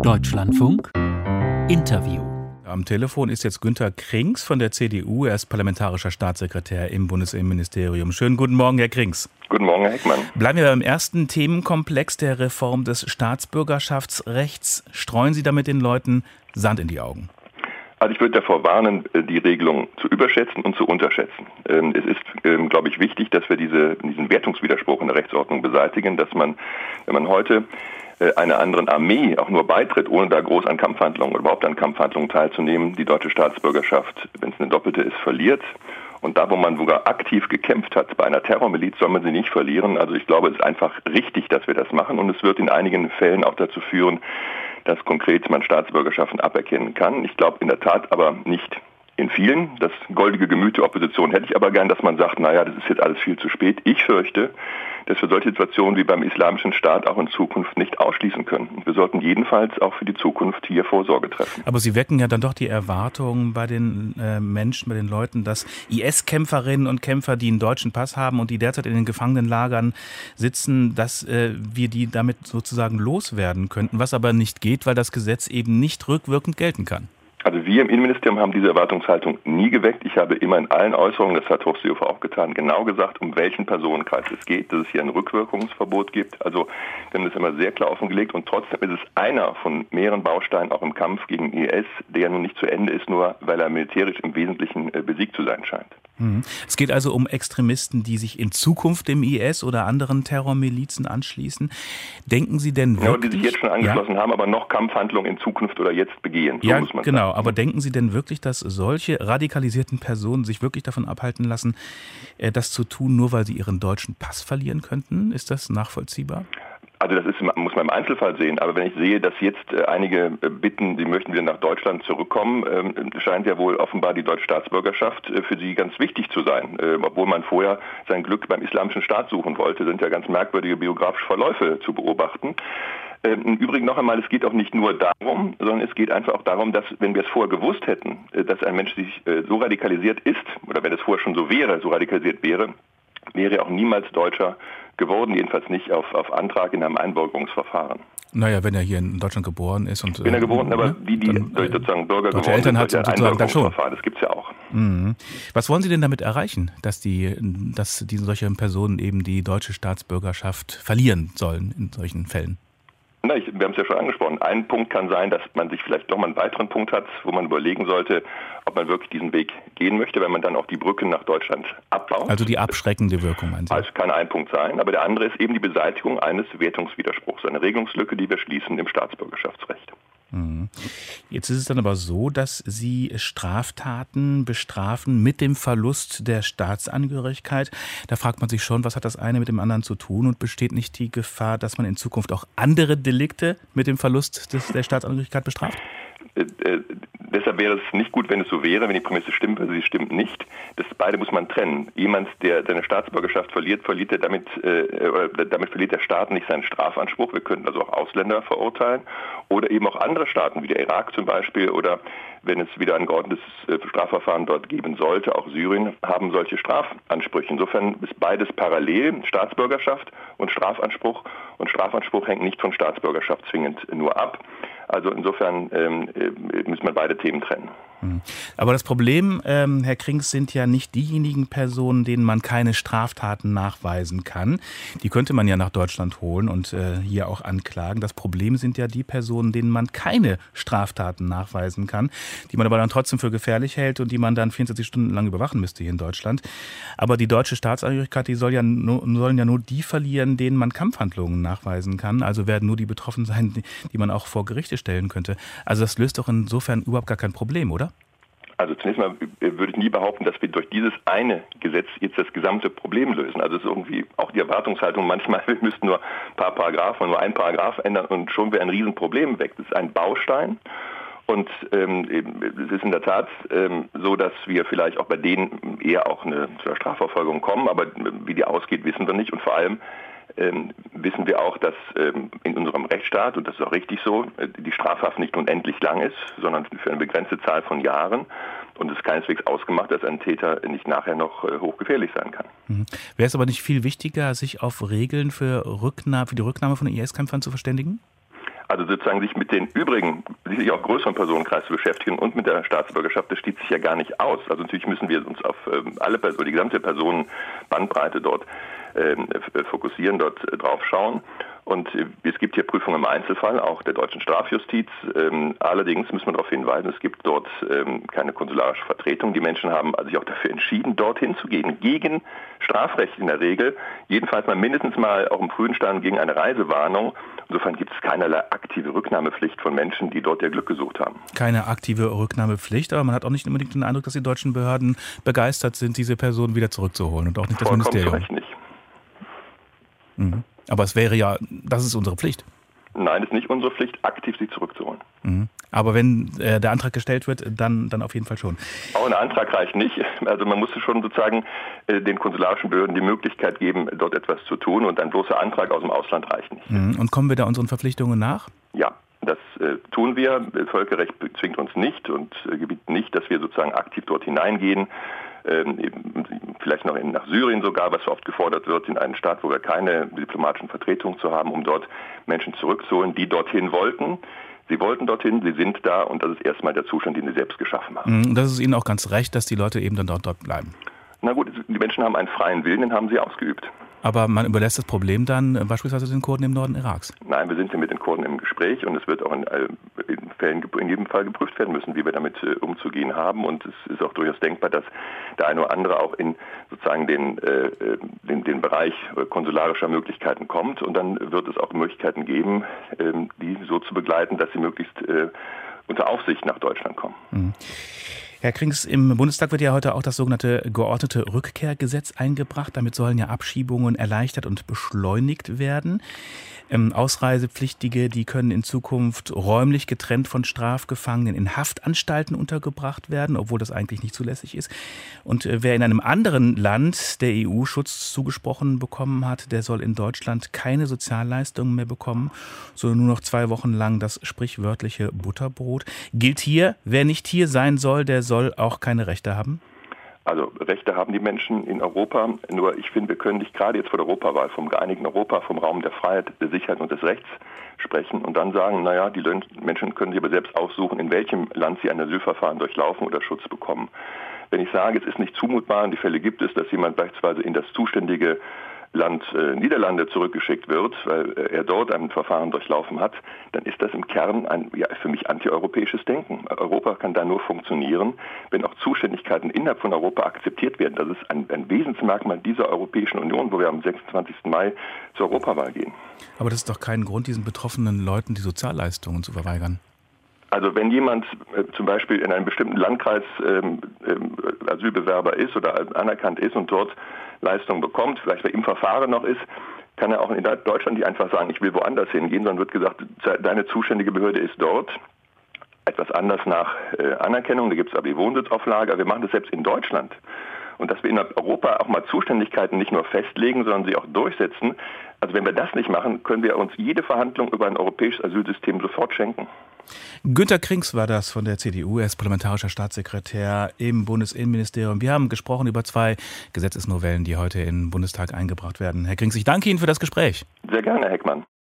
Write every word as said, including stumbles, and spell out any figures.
Deutschlandfunk Interview. Am Telefon ist jetzt Günter Krings von der C D U. Er ist parlamentarischer Staatssekretär im Bundesinnenministerium. Schönen guten Morgen, Herr Krings. Guten Morgen, Herr Heckmann. Bleiben wir beim ersten Themenkomplex der Reform des Staatsbürgerschaftsrechts. Streuen Sie damit den Leuten Sand in die Augen? Also ich würde davor warnen, die Regelung zu überschätzen und zu unterschätzen. Es ist, glaube ich, wichtig, dass wir diese, diesen Wertungswiderspruch in der Rechtsordnung beseitigen, dass man, wenn man heute einer anderen Armee auch nur beitritt, ohne da groß an Kampfhandlungen oder überhaupt an Kampfhandlungen teilzunehmen, die deutsche Staatsbürgerschaft, wenn es eine doppelte ist, verliert. Und da, wo man sogar aktiv gekämpft hat, bei einer Terrormiliz, soll man sie nicht verlieren. Also ich glaube, es ist einfach richtig, dass wir das machen. Und es wird in einigen Fällen auch dazu führen, dass konkret man Staatsbürgerschaften aberkennen kann. Ich glaube in der Tat aber nicht in vielen. Das goldige Gemüt der Opposition hätte ich aber gern, dass man sagt, naja, das ist jetzt alles viel zu spät. Ich fürchte, dass wir solche Situationen wie beim Islamischen Staat auch in Zukunft nicht ausschließen können. Und wir sollten jedenfalls auch für die Zukunft hier Vorsorge treffen. Aber Sie wecken ja dann doch die Erwartungen bei den äh, Menschen, bei den Leuten, dass I S-Kämpferinnen und Kämpfer, die einen deutschen Pass haben und die derzeit in den Gefangenenlagern sitzen, dass äh, wir die damit sozusagen loswerden könnten, was aber nicht geht, weil das Gesetz eben nicht rückwirkend gelten kann. Also wir im Innenministerium haben diese Erwartungshaltung nie geweckt. Ich habe immer in allen Äußerungen, das hat Horst Seehofer auch getan, genau gesagt, um welchen Personenkreis es geht, dass es hier ein Rückwirkungsverbot gibt. Also wir haben das immer sehr klar offengelegt und trotzdem ist es einer von mehreren Bausteinen auch im Kampf gegen I S, der nun nicht zu Ende ist, nur weil er militärisch im Wesentlichen besiegt zu sein scheint. Es geht also um Extremisten, die sich in Zukunft dem I S oder anderen Terrormilizen anschließen. Denken Sie denn wirklich... Ja, die sich jetzt schon angeschlossen ja. haben, aber noch Kampfhandlungen in Zukunft oder jetzt begehen. So ja, muss man genau. sagen. Aber denken Sie denn wirklich, dass solche radikalisierten Personen sich wirklich davon abhalten lassen, das zu tun, nur weil sie ihren deutschen Pass verlieren könnten? Ist das nachvollziehbar? Also das ist, muss man im Einzelfall sehen. Aber wenn ich sehe, dass jetzt äh, einige äh, bitten, sie möchten wieder nach Deutschland zurückkommen, ähm, scheint ja wohl offenbar die deutsche Staatsbürgerschaft äh, für sie ganz wichtig zu sein. Äh, obwohl man vorher sein Glück beim Islamischen Staat suchen wollte, sind ja ganz merkwürdige biografische Verläufe zu beobachten. Äh, Im Übrigen noch einmal, es geht auch nicht nur darum, sondern es geht einfach auch darum, dass, wenn wir es vorher gewusst hätten, äh, dass ein Mensch sich äh, so radikalisiert ist, oder wenn es vorher schon so wäre, so radikalisiert wäre, wäre er auch niemals Deutscher geworden, jedenfalls nicht auf, auf Antrag in einem Einbürgerungsverfahren. Naja, wenn er hier in Deutschland geboren ist und... Wenn er geboren ist, aber ne? die, die dann, durch sozusagen Bürger deutsche geworden Eltern hat sind, sozusagen dann schon. Das gibt es ja auch. Mhm. Was wollen Sie denn damit erreichen, dass die, dass die solche Personen eben die deutsche Staatsbürgerschaft verlieren sollen in solchen Fällen? Na, ich, wir haben es ja schon angesprochen. Ein Punkt kann sein, dass man sich vielleicht doch mal einen weiteren Punkt hat, wo man überlegen sollte, ob man wirklich diesen Weg gehen möchte, wenn man dann auch die Brücken nach Deutschland abbaut. Also die abschreckende Wirkung, meinen Sie? Das kann ein Punkt sein, aber der andere ist eben die Beseitigung eines Wertungswiderspruchs, eine Regelungslücke, die wir schließen im Staatsbürgerschaftsrecht. Jetzt ist es dann aber so, dass Sie Straftaten bestrafen mit dem Verlust der Staatsangehörigkeit. Da fragt man sich schon, was hat das eine mit dem anderen zu tun und besteht nicht die Gefahr, dass man in Zukunft auch andere Delikte mit dem Verlust des, der Staatsangehörigkeit bestraft? Äh, äh, deshalb wäre es nicht gut, wenn es so wäre, wenn die Prämisse stimmt, weil sie stimmt nicht. Das beide muss man trennen. Jemand, der seine Staatsbürgerschaft verliert, verliert er damit, äh, oder damit verliert der Staat nicht seinen Strafanspruch. Wir könnten also auch Ausländer verurteilen oder eben auch andere Staaten, wie der Irak zum Beispiel, oder wenn es wieder ein geordnetes äh, Strafverfahren dort geben sollte, auch Syrien, haben solche Strafansprüche. Insofern ist beides parallel, Staatsbürgerschaft und Strafanspruch. Und Strafanspruch hängt nicht von Staatsbürgerschaft zwingend nur ab. Also insofern ähm, müssen wir beide Themen trennen. Aber das Problem, ähm, Herr Krings, sind ja nicht diejenigen Personen, denen man keine Straftaten nachweisen kann. Die könnte man ja nach Deutschland holen und äh, hier auch anklagen. Das Problem sind ja die Personen, denen man keine Straftaten nachweisen kann, die man aber dann trotzdem für gefährlich hält und die man dann vierundzwanzig Stunden lang überwachen müsste hier in Deutschland. Aber die deutsche Staatsangehörigkeit, die soll ja nur, sollen ja nur die verlieren, denen man Kampfhandlungen nachweisen kann. Also werden nur die betroffen sein, die, die man auch vor Gerichte stellen könnte. Also das löst doch insofern überhaupt gar kein Problem, oder? Also zunächst mal würde ich nie behaupten, dass wir durch dieses eine Gesetz jetzt das gesamte Problem lösen. Also es ist irgendwie auch die Erwartungshaltung manchmal, wir müssten nur ein paar Paragraphen, nur ein Paragraph ändern und schon wäre ein Riesenproblem weg. Das ist ein Baustein. Und ähm, es ist in der Tat ähm, so, dass wir vielleicht auch bei denen eher auch eine zur Strafverfolgung kommen, aber wie die ausgeht, wissen wir nicht. Und vor allem ähm, wissen wir auch, dass ähm, in unserem Rechtsstaat, und das ist auch richtig so, die Strafhaft nicht unendlich lang ist, sondern für eine begrenzte Zahl von Jahren. Und es ist keineswegs ausgemacht, dass ein Täter nicht nachher noch äh, hochgefährlich sein kann. Mhm. Wäre es aber nicht viel wichtiger, sich auf Regeln für, Rücknahme, für die Rücknahme von I S-Kämpfern zu verständigen? Also sozusagen sich mit den übrigen, sicherlich auch größeren Personenkreis zu beschäftigen und mit der Staatsbürgerschaft, das steht sich ja gar nicht aus. Also natürlich müssen wir uns auf ähm, alle Personen, die gesamte Personenbandbreite dort ähm, fokussieren, dort äh, drauf schauen. Und äh, es gibt hier Prüfungen im Einzelfall, auch der deutschen Strafjustiz. Ähm, allerdings muss man darauf hinweisen, es gibt dort ähm, keine konsularische Vertretung. Die Menschen haben also sich auch dafür entschieden, dorthin zu gehen, gegen Strafrecht in der Regel. Jedenfalls mal mindestens mal auch im frühen Stand gegen eine Reisewarnung. Insofern gibt es keinerlei aktive Rücknahmepflicht von Menschen, die dort ihr Glück gesucht haben. Keine aktive Rücknahmepflicht, aber man hat auch nicht unbedingt den Eindruck, dass die deutschen Behörden begeistert sind, diese Personen wieder zurückzuholen und auch nicht das Vollkommen Ministerium. zu Recht nicht. Mhm. Aber es wäre ja, das ist unsere Pflicht. Nein, es ist nicht unsere Pflicht, aktiv sie zurückzuholen. Mhm. Aber wenn äh, der Antrag gestellt wird, dann, dann auf jeden Fall schon. Auch ein Antrag reicht nicht. Also man muss schon sozusagen äh, den konsularischen Behörden die Möglichkeit geben, dort etwas zu tun, und ein bloßer Antrag aus dem Ausland reicht nicht. Mhm. Und kommen wir da unseren Verpflichtungen nach? Ja, das äh, tun wir. Völkerrecht zwingt uns nicht und äh, gebietet nicht, dass wir sozusagen aktiv dort hineingehen. Ähm, vielleicht noch in, nach Syrien sogar, was oft gefordert wird, in einen Staat, wo wir keine diplomatischen Vertretungen zu haben, um dort Menschen zurückzuholen, die dorthin wollten. Sie wollten dorthin, sie sind da, und das ist erstmal der Zustand, den sie selbst geschaffen haben. Und das ist Ihnen auch ganz recht, dass die Leute eben dann dort, dort bleiben. Na gut, die Menschen haben einen freien Willen, den haben sie ausgeübt. Aber man überlässt das Problem dann äh, beispielsweise den Kurden im Norden Iraks. Nein, wir sind hier mit den Kurden im Gespräch, und es wird auch in, äh, in, Fällen, in jedem Fall geprüft werden müssen, wie wir damit äh, umzugehen haben. Und es ist auch durchaus denkbar, dass der eine oder andere auch in sozusagen den, äh, den, den Bereich konsularischer Möglichkeiten kommt. Und dann wird es auch Möglichkeiten geben, äh, die so zu begleiten, dass sie möglichst äh, unter Aufsicht nach Deutschland kommen. Mhm. Herr Krings, im Bundestag wird ja heute auch das sogenannte geordnete Rückkehrgesetz eingebracht. Damit sollen ja Abschiebungen erleichtert und beschleunigt werden. Ähm, Ausreisepflichtige, die können in Zukunft räumlich getrennt von Strafgefangenen in Haftanstalten untergebracht werden, obwohl das eigentlich nicht zulässig ist. Und äh, wer in einem anderen Land der E U Schutz zugesprochen bekommen hat, der soll in Deutschland keine Sozialleistungen mehr bekommen, sondern nur noch zwei Wochen lang das sprichwörtliche Butterbrot. Gilt hier, wer nicht hier sein soll, der soll auch keine Rechte haben? Also Rechte haben die Menschen in Europa, nur ich finde, wir können nicht gerade jetzt vor der Europawahl vom geeinigten Europa, vom Raum der Freiheit, der Sicherheit und des Rechts sprechen und dann sagen, naja, die Menschen können sich aber selbst aussuchen, in welchem Land sie ein Asylverfahren durchlaufen oder Schutz bekommen. Wenn ich sage, es ist nicht zumutbar, und die Fälle gibt es, dass jemand beispielsweise in das zuständige Land äh, Niederlande zurückgeschickt wird, weil äh, er dort ein Verfahren durchlaufen hat, dann ist das im Kern ein ja, für mich antieuropäisches Denken. Europa kann da nur funktionieren, wenn auch Zuständigkeiten innerhalb von Europa akzeptiert werden. Das ist ein, ein Wesensmerkmal dieser Europäischen Union, wo wir am sechsundzwanzigsten Mai zur Europawahl gehen. Aber das ist doch kein Grund, diesen betroffenen Leuten die Sozialleistungen zu verweigern. Also wenn jemand äh, zum Beispiel in einem bestimmten Landkreis ähm, ähm, Asylbewerber ist oder anerkannt ist und dort Leistungen bekommt, vielleicht bei ihm Verfahren noch ist, kann er auch in Deutschland nicht einfach sagen, ich will woanders hingehen, sondern wird gesagt, deine zuständige Behörde ist dort. Etwas anders nach äh, Anerkennung, da gibt es aber die Wohnsitzauflage, aber wir machen das selbst in Deutschland. Und dass wir in Europa auch mal Zuständigkeiten nicht nur festlegen, sondern sie auch durchsetzen. Also wenn wir das nicht machen, können wir uns jede Verhandlung über ein europäisches Asylsystem sofort schenken. Günter Krings war das von der C D U. Er ist parlamentarischer Staatssekretär im Bundesinnenministerium. Wir haben gesprochen über zwei Gesetzesnovellen, die heute in den Bundestag eingebracht werden. Herr Krings, ich danke Ihnen für das Gespräch. Sehr gerne, Herr Heckmann.